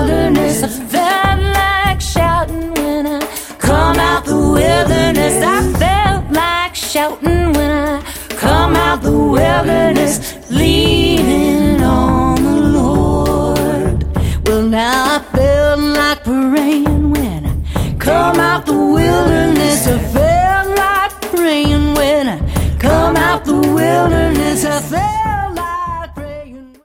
wilderness. I felt like shouting when I come out the wilderness. I felt like shouting when I come out the wilderness, leaving